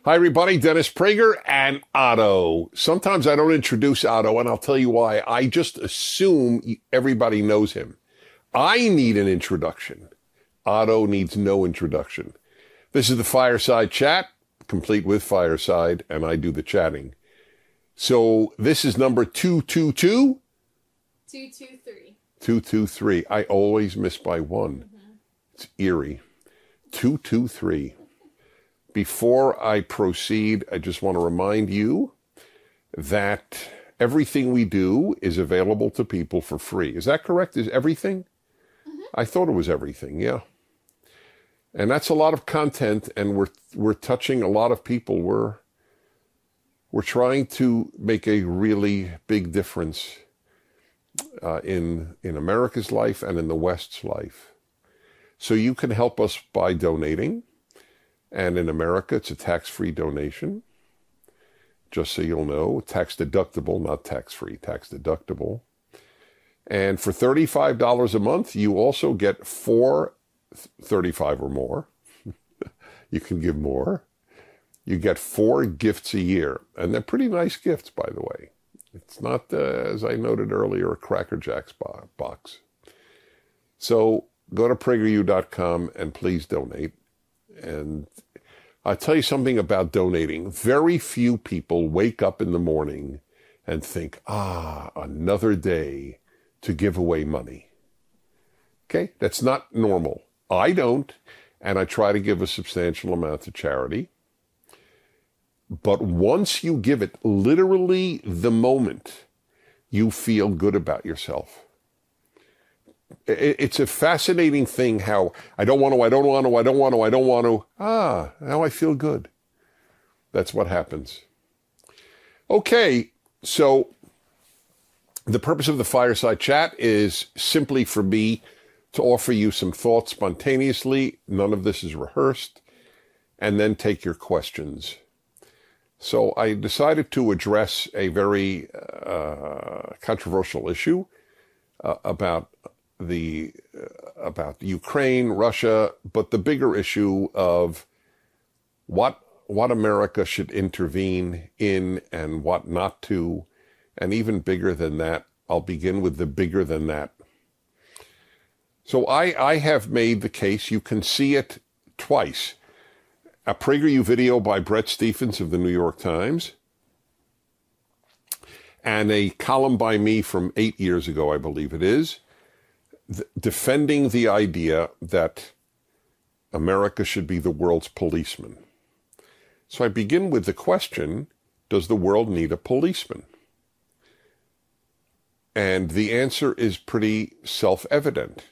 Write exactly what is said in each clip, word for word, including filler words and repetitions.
Hi, everybody. Dennis Prager and Otto. Sometimes I don't introduce Otto, and I'll tell you why. I just assume everybody knows him. I need an introduction. Otto needs no introduction. This is the Fireside Chat, complete with Fireside, and I do the chatting. So this is number two two two? two two three. two two three. I always miss by one. Mm-hmm. It's eerie. two two three. Before I proceed, I just want to remind you that everything we do is available to people for free. Is that correct? Is everything? Mm-hmm. I thought it was everything, yeah. And that's a lot of content, and we're we're touching a lot of people. We're we're trying to make a really big difference uh, in in America's life and in the West's life. So you can help us by donating. And in America, it's a tax-free donation. Just so you'll know, tax-deductible, not tax-free, tax-deductible. And for thirty-five dollars a month, you also get four, thirty-five or more. You can give more. You get four gifts a year. And they're pretty nice gifts, by the way. It's not, uh, as I noted earlier, a Cracker Jacks box. So go to Prager U dot com and please donate. And I'll tell you something about donating. Very few people wake up in the morning and think, ah, another day to give away money. Okay? That's not normal. I don't, and I try to give a substantial amount to charity. But once you give it, literally the moment you feel good about yourself. It's a fascinating thing how I don't want to, I don't want to, I don't want to, I don't want to. Ah, now I feel good. That's what happens. Okay, so the purpose of the Fireside Chat is simply for me to offer you some thoughts spontaneously. None of this is rehearsed. And then take your questions. So I decided to address a very uh, controversial issue uh, about the uh, about Ukraine, Russia, but the bigger issue of what what America should intervene in and what not to, and even bigger than that. I'll begin with the bigger than that. So I, I have made the case, you can see it twice. A PragerU video by Bret Stephens of the New York Times, and a column by me from eight years ago, I believe it is, defending the idea that America should be the world's policeman. So I begin with the question, does the world need a policeman? And the answer is pretty self-evident.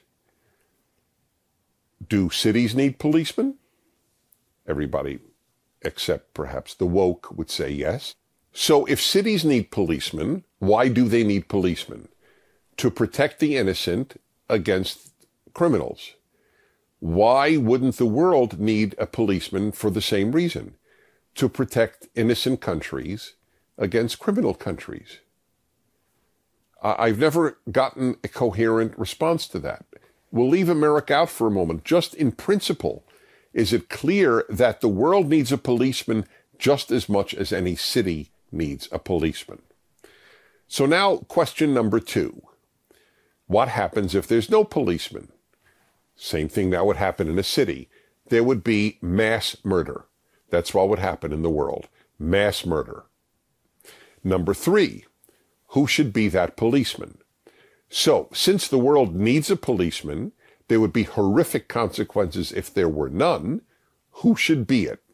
Do cities need policemen? Everybody, except perhaps the woke, would say yes. So if cities need policemen, why do they need policemen? To protect the innocent against criminals. Why wouldn't the world need a policeman for the same reason? To protect innocent countries against criminal countries. I've never gotten a coherent response to that. We'll leave America out for a moment. Just in principle, is it clear that the world needs a policeman just as much as any city needs a policeman? So now, question number two. What happens if there's no policeman? Same thing that would happen in a city. There would be mass murder. That's what would happen in the world. Mass murder. Number three, who should be that policeman? So, since the world needs a policeman, there would be horrific consequences if there were none. Who should be it?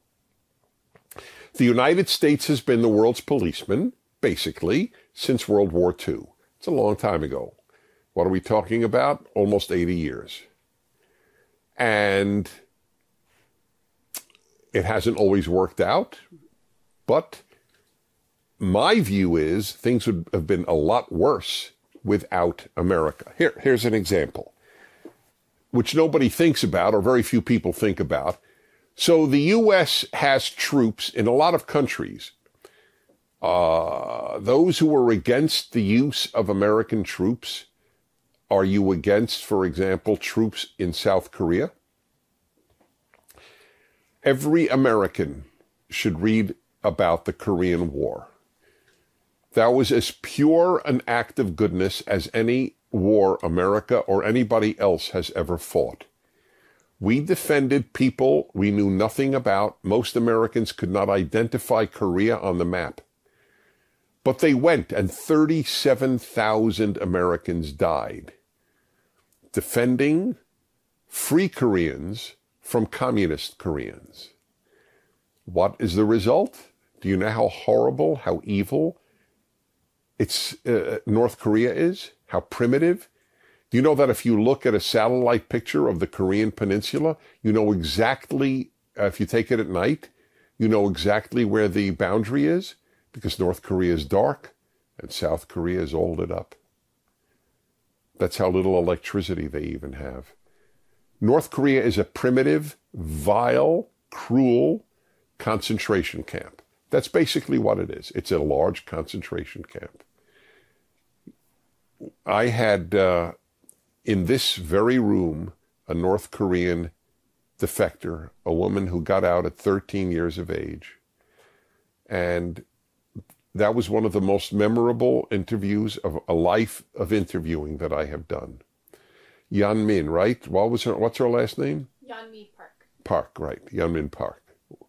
The United States has been the world's policeman, basically, since World War Two. It's a long time ago. What are we talking about? Almost eighty years. And it hasn't always worked out, but my view is things would have been a lot worse without America. Here, here's an example, which nobody thinks about, or very few people think about. So the U S has troops in a lot of countries. Uh, those who are against the use of American troops, are you against, for example, troops in South Korea? Every American should read about the Korean War. That was as pure an act of goodness as any war America or anybody else has ever fought. We defended people we knew nothing about. Most Americans could not identify Korea on the map. But they went, and thirty-seven thousand Americans died defending free Koreans from communist Koreans. What is the result? Do you know how horrible, how evil it's uh, North Korea is? How primitive? Do you know that if you look at a satellite picture of the Korean peninsula, you know exactly, uh, if you take it at night, you know exactly where the boundary is? Because North Korea is dark and South Korea is all lit up. That's how little electricity they even have. North Korea is a primitive, vile, cruel concentration camp. That's basically what it is. It's a large concentration camp. I had, uh, in this very room, a North Korean defector, a woman who got out at thirteen years of age. And that was one of the most memorable interviews of a life of interviewing that I have done. Yeonmin, right? What was her, what's her last name? Yeonmi Park. Park, right. Yeonmin Park.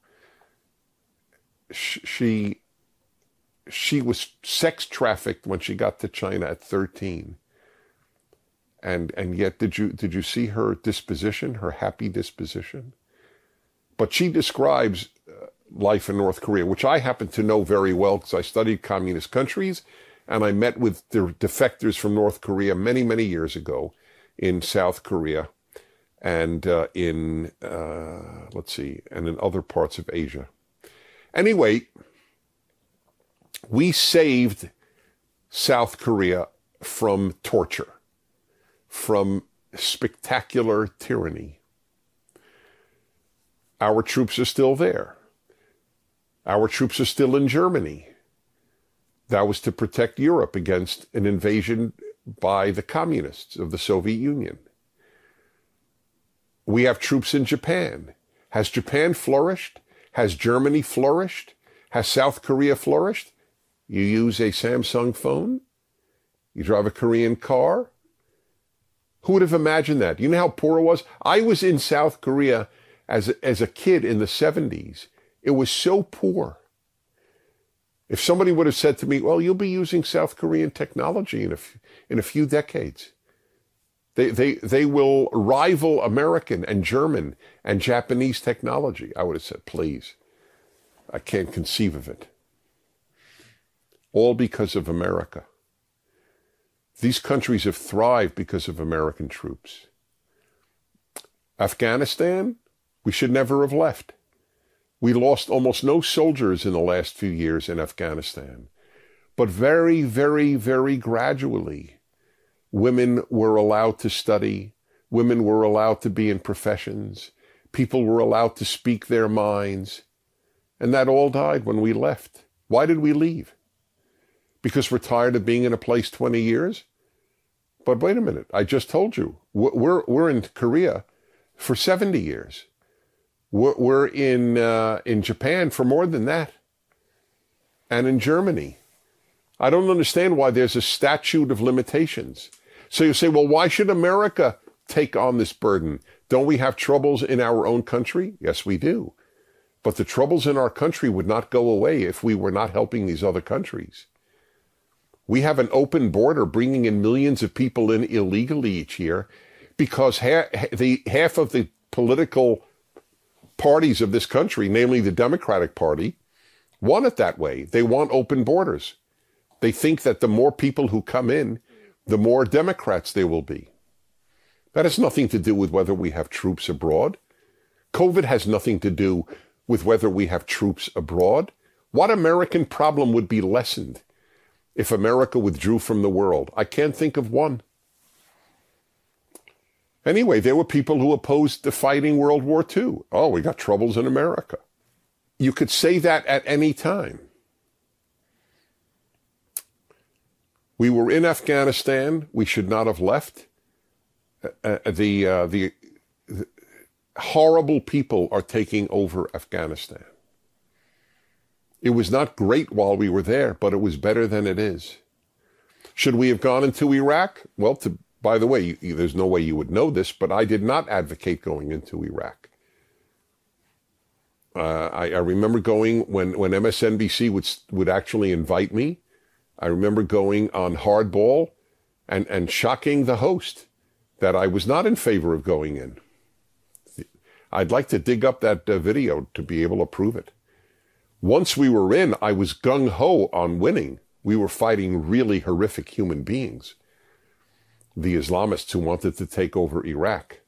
She, she was sex trafficked when she got to China at thirteen. And and yet, did you did you see her disposition, her happy disposition? But she describes uh, life in North Korea, which I happen to know very well because I studied communist countries, and I met with the defectors from North Korea many, many years ago in South Korea and uh, in, uh, let's see, and in other parts of Asia. Anyway, we saved South Korea from torture, from spectacular tyranny. Our troops are still there. Our troops are still in Germany. That was to protect Europe against an invasion by the communists of the Soviet Union. We have troops in Japan. Has Japan flourished? Has Germany flourished? Has South Korea flourished? You use a Samsung phone? You drive a Korean car? Who would have imagined that? You know how poor it was? I was in South Korea as a, as a kid in the seventies. It was so poor. If somebody would have said to me, well, you'll be using South Korean technology in a, f- in a few decades. They, they, they will rival American and German and Japanese technology. I would have said, please, I can't conceive of it. All because of America. These countries have thrived because of American troops. Afghanistan, we should never have left. We lost almost no soldiers in the last few years in Afghanistan. But very, very, very gradually, women were allowed to study. Women were allowed to be in professions. People were allowed to speak their minds. And that all died when we left. Why did we leave? Because we're tired of being in a place twenty years? But wait a minute, I just told you, we're, we're in Korea for seventy years. We're, we're in, uh, in Japan for more than that. And in Germany. I don't understand why there's a statute of limitations. So you say, well, why should America take on this burden? Don't we have troubles in our own country? Yes, we do. But the troubles in our country would not go away if we were not helping these other countries. We have an open border bringing in millions of people in illegally each year because ha- the, half of the political parties of this country, namely the Democratic Party, want it that way. They want open borders. They think that the more people who come in, the more Democrats there will be. That has nothing to do with whether we have troops abroad. COVID has nothing to do with whether we have troops abroad. What American problem would be lessened if America withdrew from the world? I can't think of one. Anyway, there were people who opposed the fighting World War Two. Oh, we got troubles in America. You could say that at any time. We were in Afghanistan. We should not have left. Uh, the, uh, the, the horrible people are taking over Afghanistan. It was not great while we were there, but it was better than it is. Should we have gone into Iraq? Well, to, by the way, you, there's no way you would know this, but I did not advocate going into Iraq. Uh, I, I remember going when, when M S N B C would would actually invite me. I remember going on Hardball and, and shocking the host that I was not in favor of going in. I'd like to dig up that uh, video to be able to prove it. Once we were in, I was gung-ho on winning. We were fighting really horrific human beings, the Islamists who wanted to take over Iraq.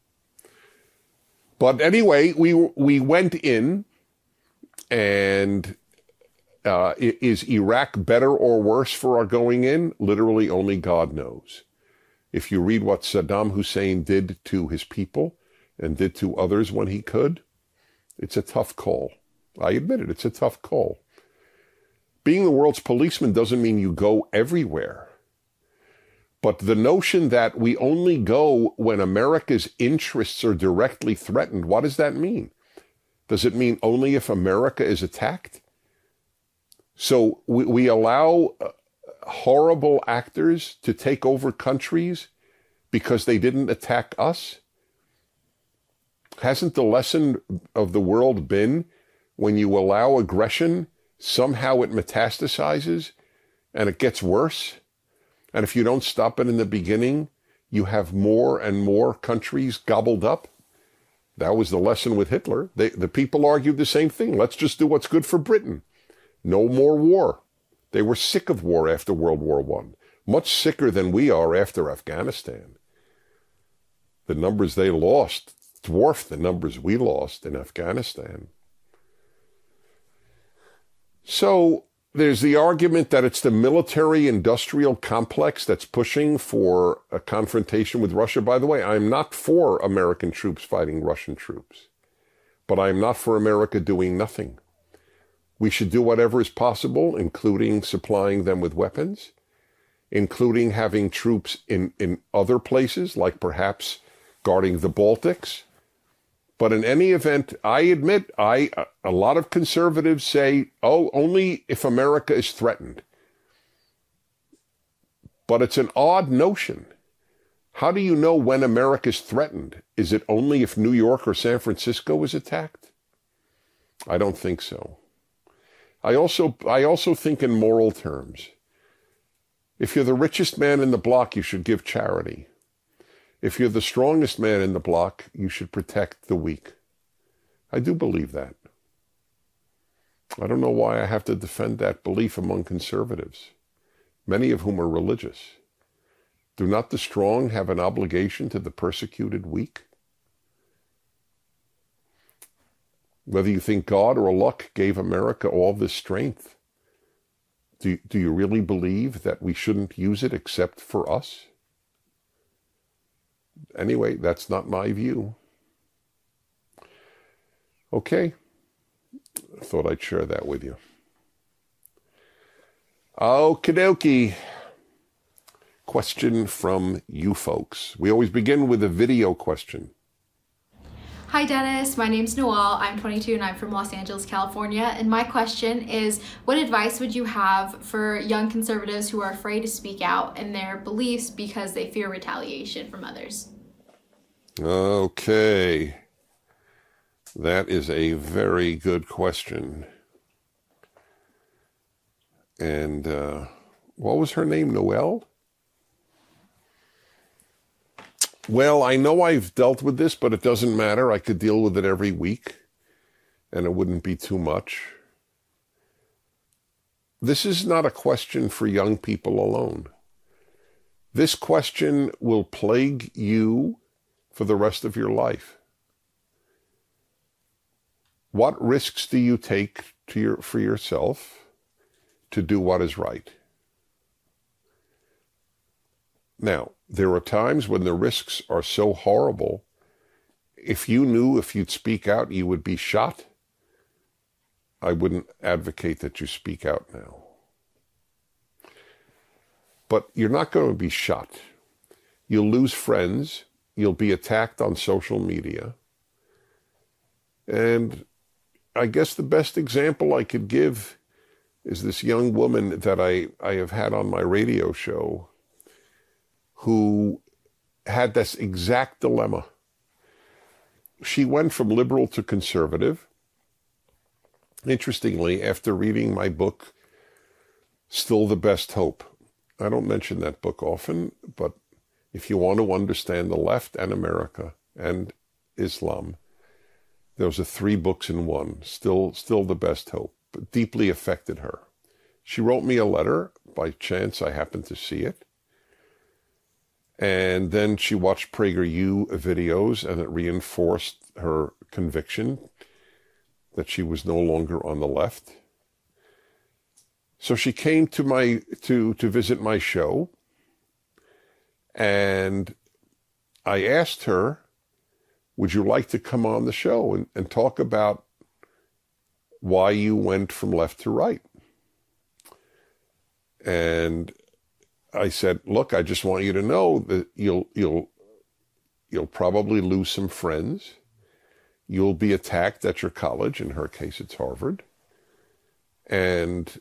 But anyway, we we went in, and uh, is Iraq better or worse for our going in? Literally only God knows. If you read what Saddam Hussein did to his people and did to others when he could, it's a tough call. I admit it, it's a tough call. Being the world's policeman doesn't mean you go everywhere. But the notion that we only go when America's interests are directly threatened, what does that mean? Does it mean only if America is attacked? So we, we allow horrible actors to take over countries because they didn't attack us? Hasn't the lesson of the world been when you allow aggression, somehow it metastasizes and it gets worse? And if you don't stop it in the beginning, you have more and more countries gobbled up. That was the lesson with Hitler. They, the people argued the same thing. Let's just do what's good for Britain. No more war. They were sick of war after World War One, much sicker than we are after Afghanistan. The numbers they lost dwarfed the numbers we lost in Afghanistan. So there's the argument that it's the military-industrial complex that's pushing for a confrontation with Russia. By the way, I'm not for American troops fighting Russian troops, but I'm not for America doing nothing. We should do whatever is possible, including supplying them with weapons, including having troops in, in other places, like perhaps guarding the Baltics. But in any event, I admit, I a lot of conservatives say, oh, only if America is threatened. But it's an odd notion. How do you know when America is threatened? Is it only if New York or San Francisco is attacked? I don't think so. I also, I also think in moral terms. If you're the richest man in the block, you should give charity. If you're the strongest man in the block, you should protect the weak. I do believe that. I don't know why I have to defend that belief among conservatives, many of whom are religious. Do not the strong have an obligation to the persecuted weak? Whether you think God or luck gave America all this strength, do, do you really believe that we shouldn't use it except for us? Anyway, that's not my view. Okay. I thought I'd share that with you. Okie dokie. Question from you folks. We always begin with a video question. Hi Dennis, my name's Noelle. I'm twenty-two and I'm from Los Angeles, California. And my question is, what advice would you have for young conservatives who are afraid to speak out in their beliefs because they fear retaliation from others? Okay. That is a very good question. And uh, what was her name, Noelle? Well, I know I've dealt with this, but it doesn't matter. I could deal with it every week, and it wouldn't be too much. This is not a question for young people alone. This question will plague you for the rest of your life. What risks do you take to your, for yourself to do what is right? Now, there are times when the risks are so horrible, if you knew if you'd speak out you would be shot, I wouldn't advocate that you speak out now. But you're not going to be shot. You'll lose friends. You'll be attacked on social media. And I guess the best example I could give is this young woman that I, I have had on my radio show who had this exact dilemma. She went from liberal to conservative. Interestingly, after reading my book, Still the Best Hope. I don't mention that book often, but if you want to understand the left and America and Islam, those are three books in one. Still, still the Best Hope. But deeply affected her. She wrote me a letter. By chance, I happened to see it. And then she watched PragerU videos, and it reinforced her conviction that she was no longer on the left. So she came to my to to visit my show, and I asked her, would you like to come on the show and, and talk about why you went from left to right? And I said, look, I just want you to know that you'll you'll you'll probably lose some friends. You'll be attacked at your college. In her case, it's Harvard. And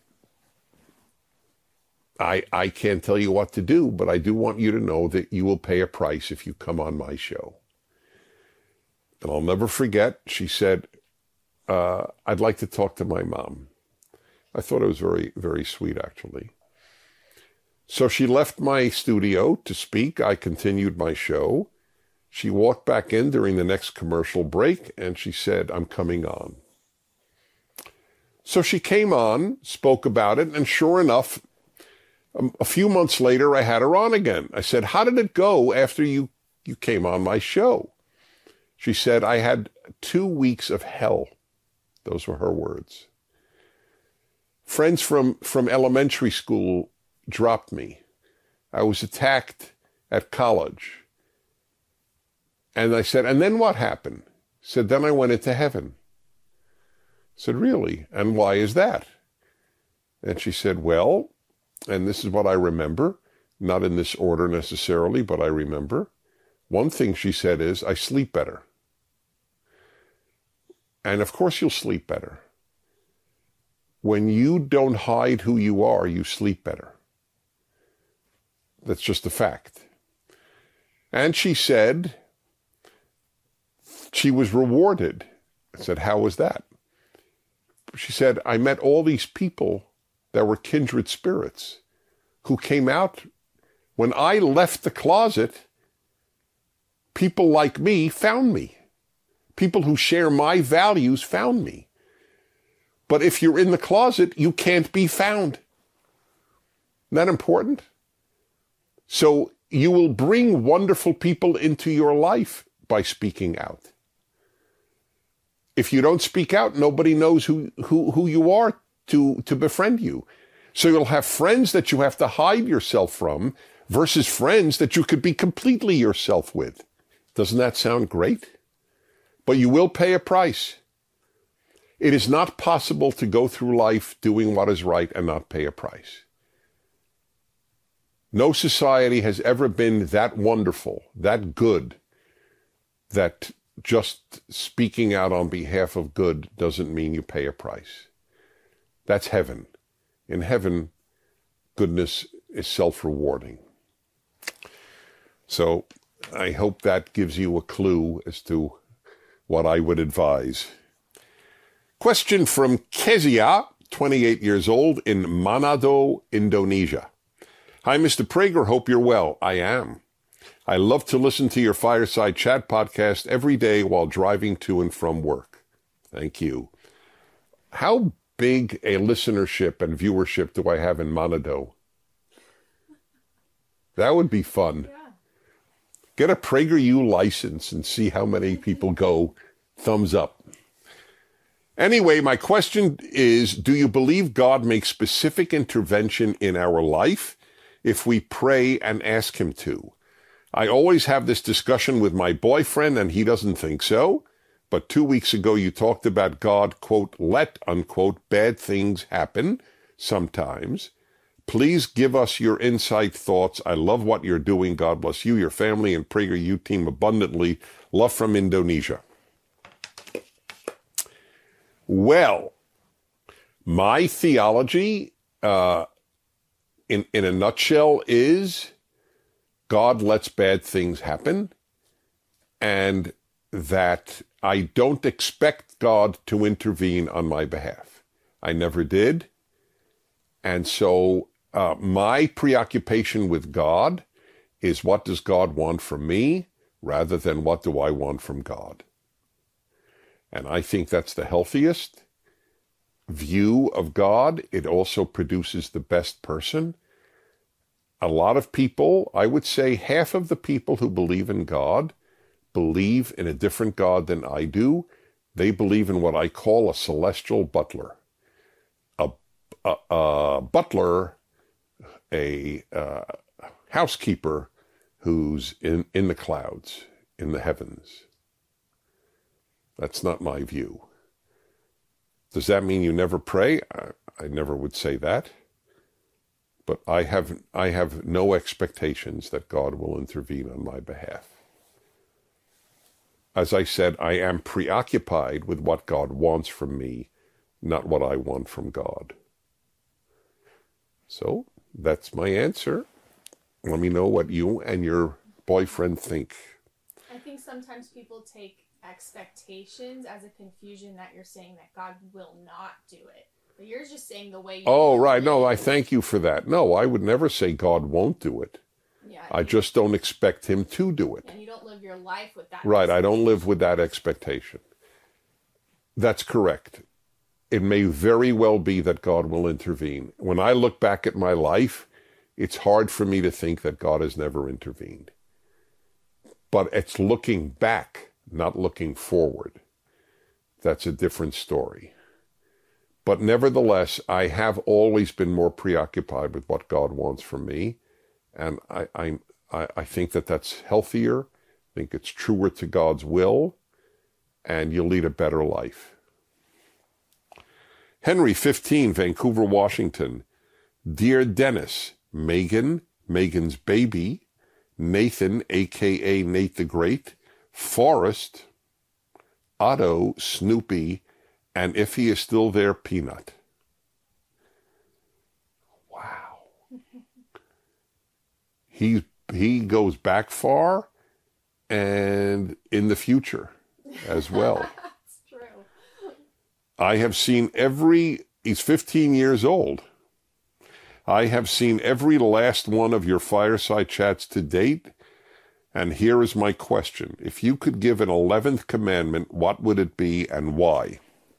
I I can't tell you what to do, but I do want you to know that you will pay a price if you come on my show. And I'll never forget, she said, uh, I'd like to talk to my mom. I thought it was very, very sweet, actually. So she left my studio to speak. I continued my show. She walked back in during the next commercial break, and she said, I'm coming on. So she came on, spoke about it, and sure enough, a few months later, I had her on again. I said, how did it go after you, you came on my show? She said, I had two weeks of hell. Those were her words. Friends from, from elementary school dropped me. I was attacked at college. And I said, and then what happened? Said, then I went into heaven. Said, really? And why is that? And she said, well, and this is what I remember, not in this order necessarily, but I remember. One thing she said is, I sleep better. And of course you'll sleep better. When you don't hide who you are, you sleep better. That's just a fact. And she said she was rewarded. I said, how was that? She said, I met all these people that were kindred spirits who came out. When I left the closet, people like me found me. People who share my values found me. But if you're in the closet, you can't be found. Isn't that important? So you will bring wonderful people into your life by speaking out. If you don't speak out, nobody knows who, who, who you are to, to befriend you. So you'll have friends that you have to hide yourself from versus friends that you could be completely yourself with. Doesn't that sound great? But you will pay a price. It is not possible to go through life doing what is right and not pay a price. No society has ever been that wonderful, that good, that just speaking out on behalf of good doesn't mean you pay a price. That's heaven. In heaven, goodness is self-rewarding. So I hope that gives you a clue as to what I would advise. Question from Kezia, twenty-eight years old, in Manado, Indonesia. Hi, Mister Prager. Hope you're well. I am. I love to listen to your Fireside Chat podcast every day while driving to and from work. Thank you. How big a listenership and viewership do I have in Manado? That would be fun. Yeah. Get a PragerU license and see how many people go thumbs up. Anyway, my question is, do you believe God makes specific intervention in our life if we pray and ask him to? I always have this discussion with my boyfriend and he doesn't think so. But two weeks ago you talked about God, quote, let, unquote, bad things happen sometimes. Please give us your insight thoughts. I love what you're doing. God bless you, your family, and PragerU team abundantly. Love from Indonesia. Well, my theology, uh, in, in a nutshell, is God lets bad things happen, and that I don't expect God to intervene on my behalf. I never did. And so uh, my preoccupation with God is, what does God want from me, rather than what do I want from God? And I think that's the healthiest view of God. It also produces the best person. A lot of people, I would say half of the people who believe in God, believe in a different God than I do. They believe in what I call a celestial butler. A, a, a butler, a uh, housekeeper who's in, in the clouds, in the heavens. That's not my view. Does that mean you never pray? I, I never would say that. But I have, I have no expectations that God will intervene on my behalf. As I said, I am preoccupied with what God wants from me, not what I want from God. So that's my answer. Let me know what you and your boyfriend think. I think sometimes people take expectations as a confusion that you're saying that God will not do it. But you're just saying the way you Oh, do right. it. No, I thank you for that. No, I would never say God won't do it. Yeah, I just don't expect him to do it. And you don't live your life with that. Right, I don't live with that expectation. That's correct. It may very well be that God will intervene. When I look back at my life, it's hard for me to think that God has never intervened. But it's looking back, not looking forward. That's a different story. But nevertheless, I have always been more preoccupied with what God wants from me. And I, I, I think that that's healthier. I think it's truer to God's will. And you'll lead a better life. Henry, fifteen, Vancouver, Washington. Dear Dennis, Megan, Megan's baby, Nathan, a k a. Nate the Great, Forrest, Otto, Snoopy, and if he is still there, Peanut. Wow. He, he goes back far and in the future as well. That's true. I have seen every, he's fifteen years old. I have seen every last one of your fireside chats to date. And here is my question. If you could give an eleventh commandment, what would it be and why?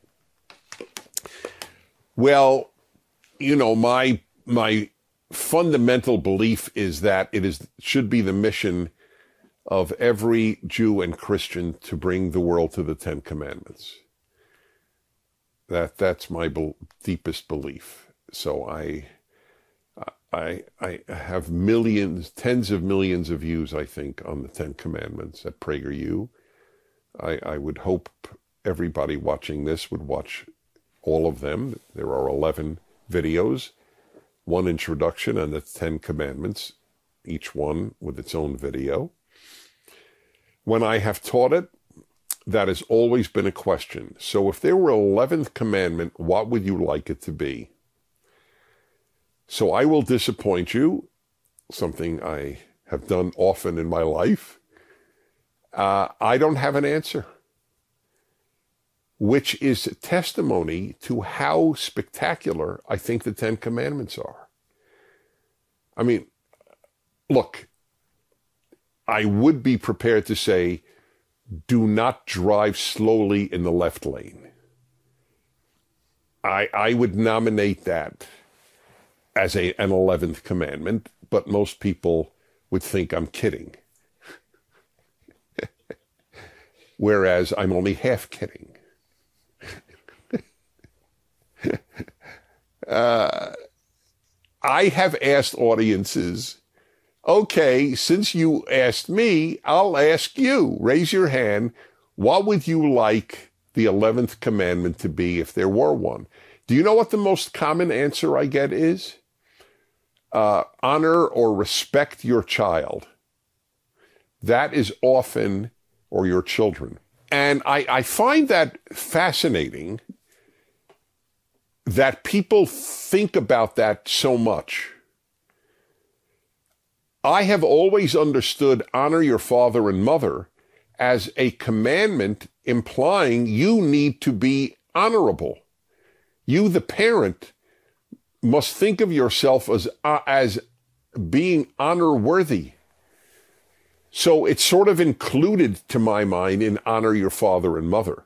Well, you know, my my fundamental belief is that it is should be the mission of every Jew and Christian to bring the world to the Ten Commandments. That that's my be- deepest belief. So I I I have millions, tens of millions of views, I think, on the Ten Commandments at PragerU. I, I would hope everybody watching this would watch all of them. There are eleven videos, one introduction on the Ten Commandments, each one with its own video. When I have taught it, that has always been a question. So if there were an eleventh commandment, what would you like it to be? So I will disappoint you, something I have done often in my life. Uh, I don't have an answer, which is a testimony to how spectacular I think the Ten Commandments are. I mean, look, I would be prepared to say, do not drive slowly in the left lane. I, I would nominate that as a, an eleventh commandment, but most people would think I'm kidding. Whereas I'm only half kidding. uh, I have asked audiences, okay, since you asked me, I'll ask you. Raise your hand. What would you like the eleventh commandment to be if there were one? Do you know what the most common answer I get is? Uh, honor or respect your child. That is often, or your children. And I, I find that fascinating that people think about that so much. I have always understood honor your father and mother as a commandment implying you need to be honorable. You, the parent, must think of yourself as, uh, as being honor-worthy. So it's sort of included, to my mind, in honor your father and mother.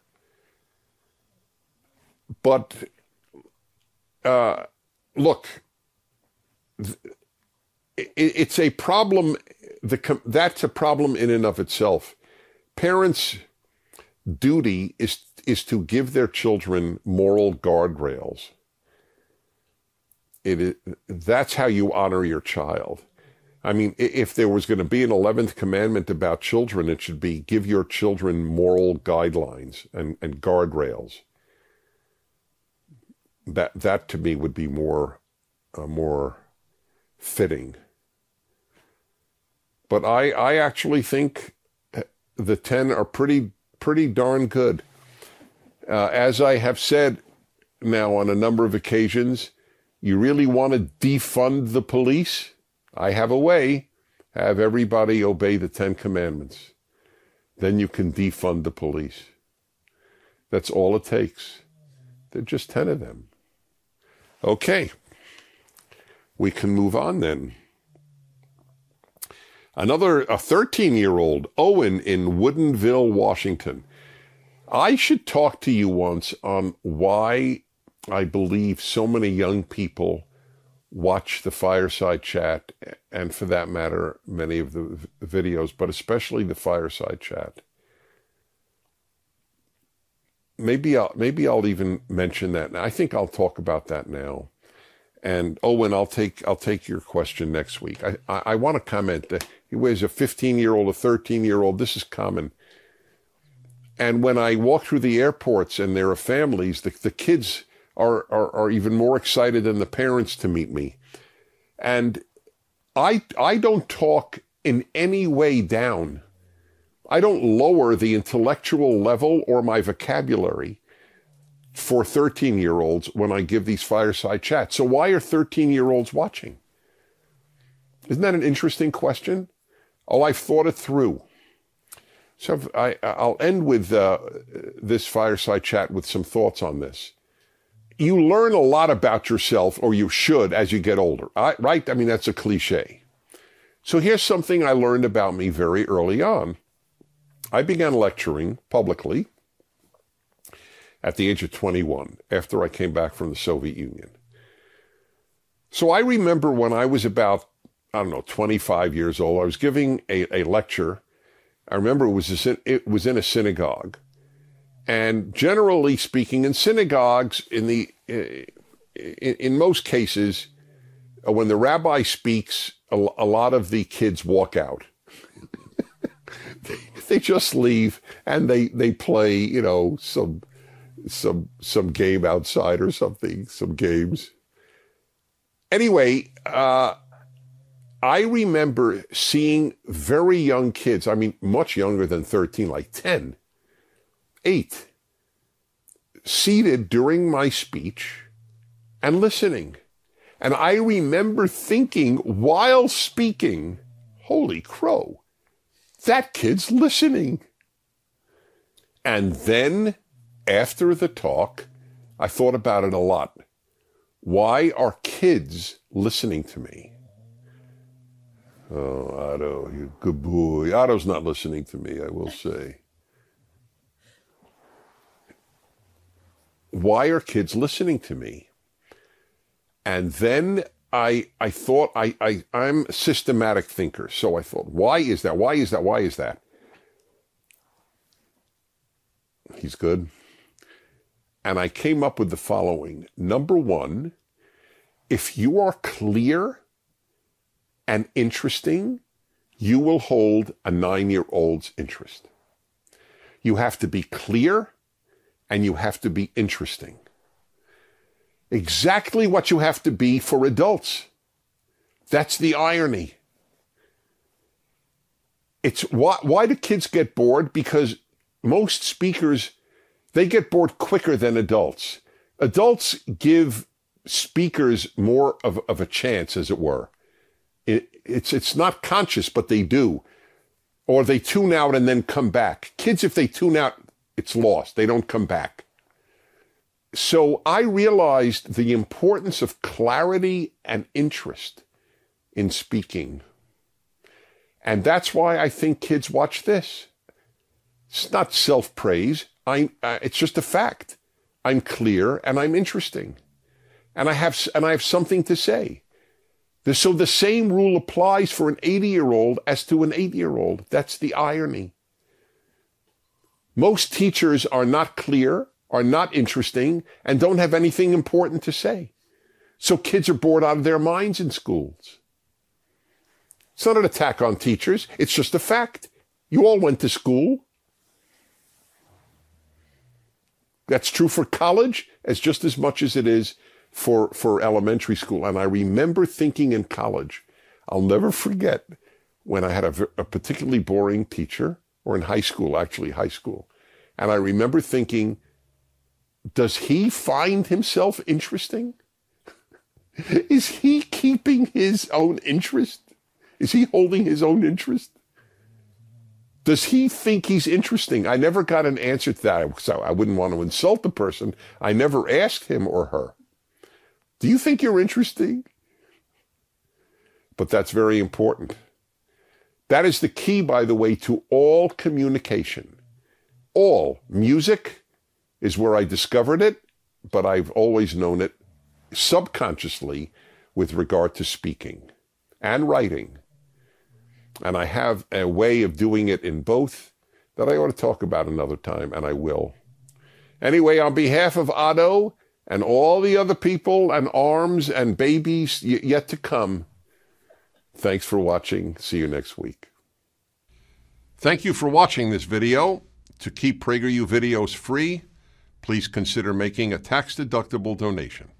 But, uh, look, th- it, it's a problem. The, that's a problem in and of itself. Parents' duty is, is to give their children moral guardrails. It is, that's how you honor your child. I mean, if there was going to be an eleventh commandment about children, it should be give your children moral guidelines and, and guardrails. That, that to me would be more, uh, more fitting. But I, I actually think the ten are pretty, pretty darn good. Uh, as I have said now on a number of occasions, you really want to defund the police? I have a way. Have everybody obey the Ten Commandments. Then you can defund the police. That's all it takes. There are just ten of them. Okay. We can move on then. Another, a thirteen-year-old, Owen in Woodinville, Washington. I should talk to you once on why I believe so many young people watch the Fireside Chat, and for that matter, many of the v- videos, but especially the Fireside Chat. Maybe I'll, maybe I'll even mention that. I think I'll talk about that now. And Owen, I'll take I'll take your question next week. I I, I want to comment that he was a fifteen-year-old, a thirteen-year-old. This is common. And when I walk through the airports and there are families, the, the kids are, are, are even more excited than the parents to meet me. And I, I don't talk in any way down. I don't lower the intellectual level or my vocabulary for thirteen-year-olds when I give these fireside chats. So why are thirteen-year-olds watching? Isn't that an interesting question? Oh, I've thought it through. So I, I'll end with uh, this fireside chat with some thoughts on this. You learn a lot about yourself, or you should, as you get older, right? I mean, that's a cliche. So here's something I learned about me very early on. I began lecturing publicly at the age of twenty-one, after I came back from the Soviet Union. So I remember when I was about, I don't know, twenty-five years old, I was giving a, a lecture. I remember it was, a, it was in a synagogue. And generally speaking, in synagogues, in the in, in most cases, when the rabbi speaks, a, a lot of the kids walk out. they, they just leave and they, they play, you know, some some some game outside or something, some games. Anyway, uh, I remember seeing very young kids, I mean, much younger than thirteen, like ten, eight, seated during my speech and listening. And I remember thinking while speaking, holy crow, that kid's listening. And then after the talk, I thought about it a lot. Why are kids listening to me? Oh, Otto, you good boy. Otto's not listening to me, I will say. Why are kids listening to me? And then I I thought, I, I, I'm a systematic thinker, so I thought, why is that? Why is that? Why is that? He's good. And I came up with the following. Number one, if you are clear and interesting, you will hold a nine-year-old's interest. You have to be clear and you have to be interesting. Exactly what you have to be for adults. That's the irony. It's why, why do kids get bored? Because most speakers, they get bored quicker than adults. Adults give speakers more of, of a chance, as it were. It, it's, it's not conscious, but they do. Or they tune out and then come back. Kids, if they tune out, it's lost. They don't come back. So I realized the importance of clarity and interest in speaking. And that's why I think kids watch this. It's not self-praise. I, uh, it's just a fact. I'm clear and I'm interesting. And I have, and I have something to say. So the same rule applies for an eighty-year-old as to an eight-year-old. That's the irony. Most teachers are not clear, are not interesting, and don't have anything important to say. So kids are bored out of their minds in schools. It's not an attack on teachers. It's just a fact. You all went to school. That's true for college as just as much as it is for, for elementary school. And I remember thinking in college, I'll never forget when I had a, a particularly boring teacher, or in high school, actually high school. And I remember thinking, does he find himself interesting? Is he keeping his own interest? Is he holding his own interest? Does he think he's interesting? I never got an answer to that, so I wouldn't want to insult the person. I never asked him or her, do you think you're interesting? But that's very important. That is the key, by the way, to all communication. All. Music is where I discovered it, but I've always known it subconsciously with regard to speaking and writing. And I have a way of doing it in both that I ought to talk about another time, and I will. Anyway, on behalf of Otto and all the other people and arms and babies y- yet to come, thanks for watching. See you next week. Thank you for watching this video. To keep PragerU videos free, please consider making a tax-deductible donation.